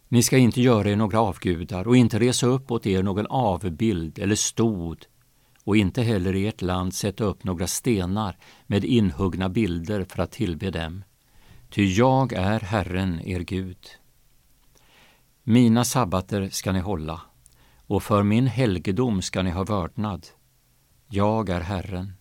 Ni ska inte göra er några avgudar och inte resa upp åt er någon avbild eller stod och inte heller i ert land sätta upp några stenar med inhuggna bilder för att tillbe dem. Ty jag är Herren, er Gud. Mina sabbater ska ni hålla, och för min helgedom ska ni ha vördnad. Jag är Herren.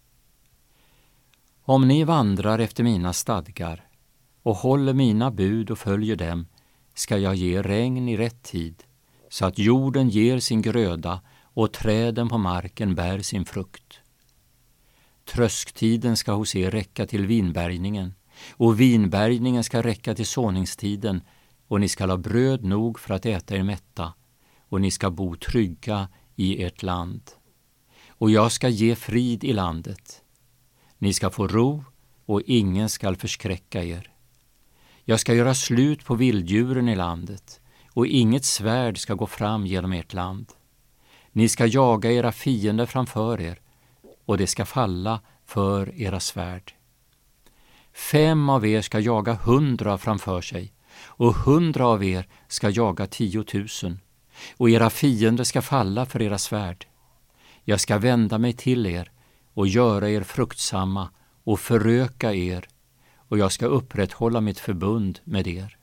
Om ni vandrar efter mina stadgar och håller mina bud och följer dem, ska jag ge regn i rätt tid, så att jorden ger sin gröda och träden på marken bär sin frukt. Trösktiden ska hos er räcka till vinbärgningen, och vinbärgningen ska räcka till såningstiden, och ni ska ha bröd nog för att äta er mätta, och ni ska bo trygga i ert land. Och jag ska ge frid i landet. Ni ska få ro, och ingen ska förskräcka er. Jag ska göra slut på vilddjuren i landet, och inget svärd ska gå fram genom ert land. Ni ska jaga era fiender framför er, och det ska falla för era svärd. 5 av er ska jaga 100 framför sig, och 100 av er ska jaga 10 000, och era fiender ska falla för era svärd. Jag ska vända mig till er och göra er fruktsamma och föröka er, och jag ska upprätthålla mitt förbund med er.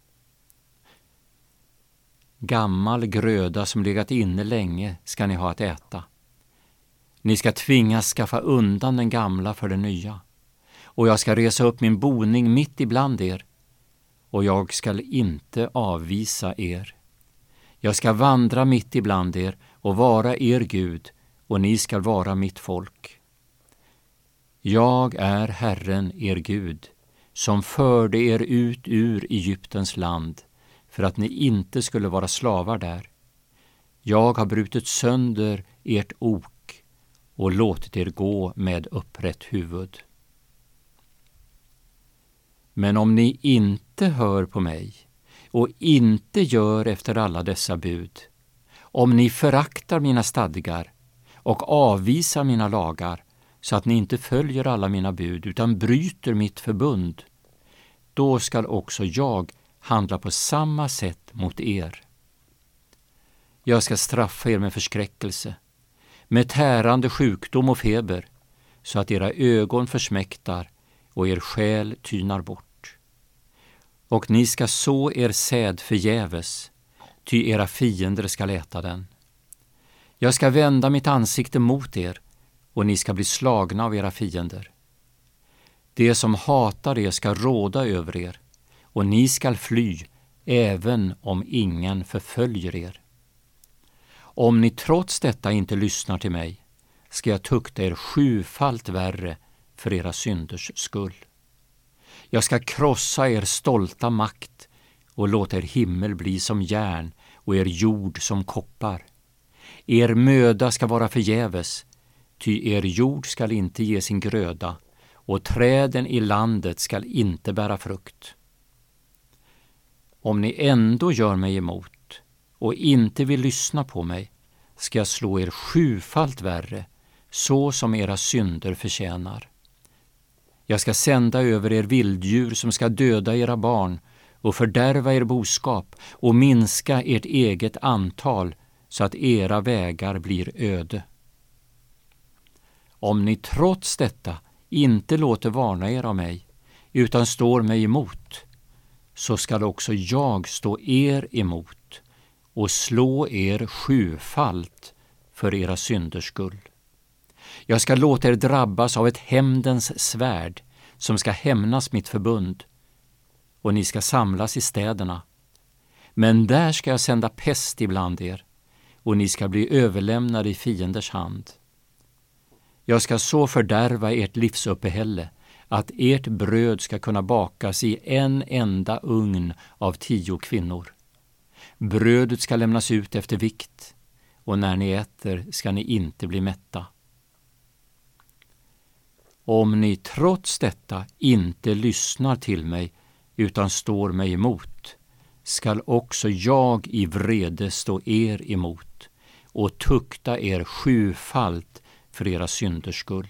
Gammal gröda som legat inne länge ska ni ha att äta. Ni ska tvingas skaffa undan den gamla för den nya, och jag ska resa upp min boning mitt ibland er, och jag ska inte avvisa er. Jag ska vandra mitt ibland er och vara er Gud, och ni ska vara mitt folk. Jag är Herren, er Gud, som förde er ut ur Egyptens land, för att ni inte skulle vara slavar där. Jag har brutit sönder ert ok och låtit er gå med upprätt huvud. Men om ni inte hör på mig och inte gör efter alla dessa bud, om ni föraktar mina stadgar och avvisar mina lagar, så att ni inte följer alla mina bud utan bryter mitt förbund, då skall också jag handla på samma sätt mot er. Jag ska straffa er med förskräckelse, med tärande sjukdom och feber, så att era ögon försmäktar och er själ tynar bort. Och ni ska så er säd förgäves, ty era fiender ska äta den. Jag ska vända mitt ansikte mot er, och ni ska bli slagna av era fiender. Det som hatar er ska råda över er, och ni skall fly, även om ingen förföljer er. Om ni trots detta inte lyssnar till mig, ska jag tukta er 7-falt värre för era synders skull. Jag ska krossa er stolta makt och låta er himmel bli som järn och er jord som koppar. Er möda ska vara förgäves, ty er jord skall inte ge sin gröda, och träden i landet skall inte bära frukt. Om ni ändå gör mig emot och inte vill lyssna på mig, ska jag slå er 7-falt värre, så som era synder förtjänar. Jag ska sända över er vilddjur som ska döda era barn och fördärva er boskap och minska ert eget antal, så att era vägar blir öde. Om ni trots detta inte låter varna er av mig, utan står mig emot, så skall också jag stå er emot och slå er 7-falt för era synders skull. Jag ska låta er drabbas av ett hämndens svärd som ska hämnas mitt förbund, och ni ska samlas i städerna. Men där ska jag sända pest ibland er, och ni ska bli överlämnade i fienders hand. Jag ska så fördärva ert livsuppehälle att ert bröd ska kunna bakas i en enda ugn av 10 kvinnor. Brödet ska lämnas ut efter vikt, och när ni äter ska ni inte bli mätta. Om ni trots detta inte lyssnar till mig utan står mig emot, skall också jag i vrede stå er emot och tukta er 7-falt för era synders skull.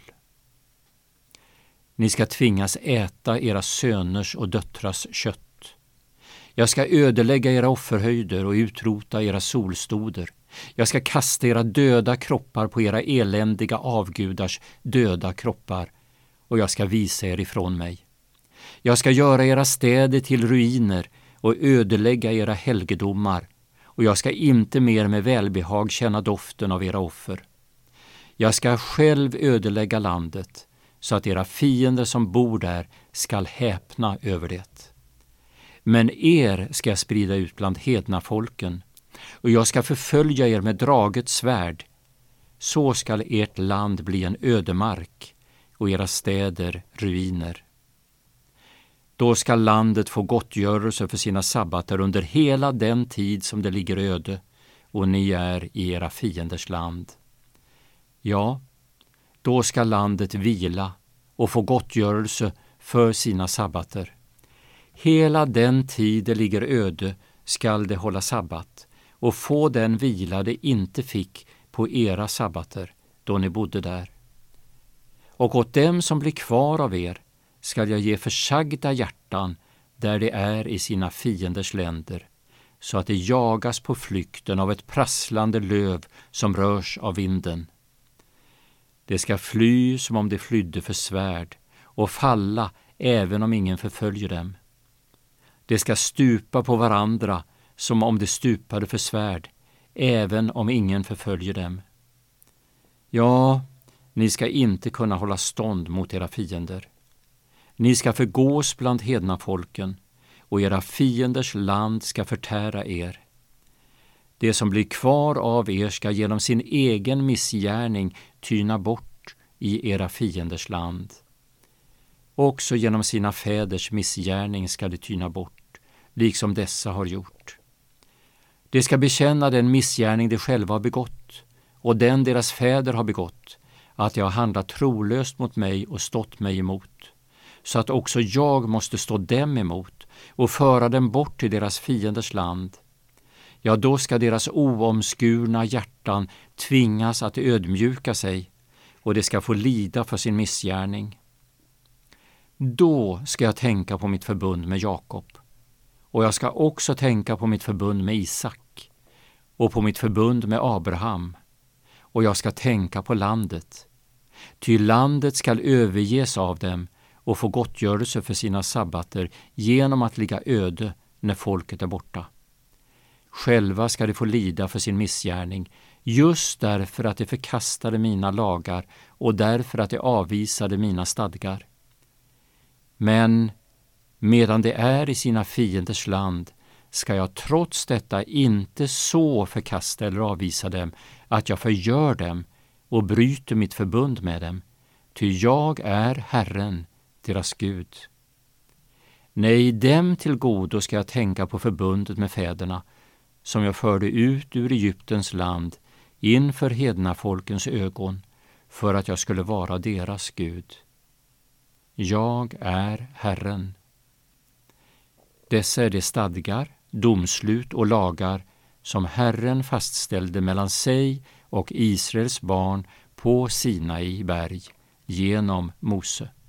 Ni ska tvingas äta era söners och döttrars kött. Jag ska ödelägga era offerhöjder och utrota era solstoder. Jag ska kasta era döda kroppar på era eländiga avgudars döda kroppar, och jag ska visa er ifrån mig. Jag ska göra era städer till ruiner och ödelägga era helgedomar, och jag ska inte mer med välbehag känna doften av era offer. Jag ska själv ödelägga landet, så att era fiender som bor där skall häpna över det. Men er ska jag sprida ut bland hedna folken, och jag ska förfölja er med draget svärd. Så skall ert land bli en ödemark och era städer ruiner. Då skall landet få gottgörelse för sina sabbater under hela den tid som det ligger öde, och ni är i era fienders land. Ja, då skall landet vila och få gottgörelse för sina sabbater. Hela den tid det ligger öde skall det hålla sabbat och få den vila det inte fick på era sabbater då ni bodde där. Och åt dem som blir kvar av er skall jag ge försagda hjärtan där de är i sina fienders länder, så att de jagas på flykten av ett prasslande löv som rörs av vinden. De ska fly som om de flydde för svärd och falla även om ingen förföljer dem. De ska stupa på varandra som om de stupade för svärd, även om ingen förföljer dem. Ja, ni ska inte kunna hålla stånd mot era fiender. Ni ska förgås bland hedna folken, och era fienders land ska förtära er. Det som blir kvar av er ska genom sin egen missgärning tyna bort i era fienders land. Också genom sina fäders missgärning ska de tyna bort, liksom dessa har gjort. De ska bekänna den missgärning de själva har begått, och den deras fäder har begått, att jag har handlat trolöst mot mig och stått mig emot, så att också jag måste stå dem emot och föra dem bort till deras fienders land. Ja, då ska deras oomskurna hjärtan tvingas att ödmjuka sig, och de ska få lida för sin missgärning. Då ska jag tänka på mitt förbund med Jakob, och jag ska också tänka på mitt förbund med Isak och på mitt förbund med Abraham, och jag ska tänka på landet. Ty landet skall överges av dem och få gottgörelse för sina sabbater genom att ligga öde när folket är borta. Själva ska de få lida för sin missgärning, just därför att de förkastade mina lagar och därför att de avvisade mina stadgar. Men medan de är i sina fienders land ska jag trots detta inte så förkasta eller avvisa dem att jag förgör dem och bryter mitt förbund med dem, ty jag är Herren, deras Gud. Nej, dem till godo ska jag tänka på förbundet med fäderna, som jag förde ut ur Egyptens land inför hedna folkens ögon, för att jag skulle vara deras Gud. Jag är Herren. Dessa är de stadgar, domslut och lagar som Herren fastställde mellan sig och Israels barn på Sinai berg genom Mose.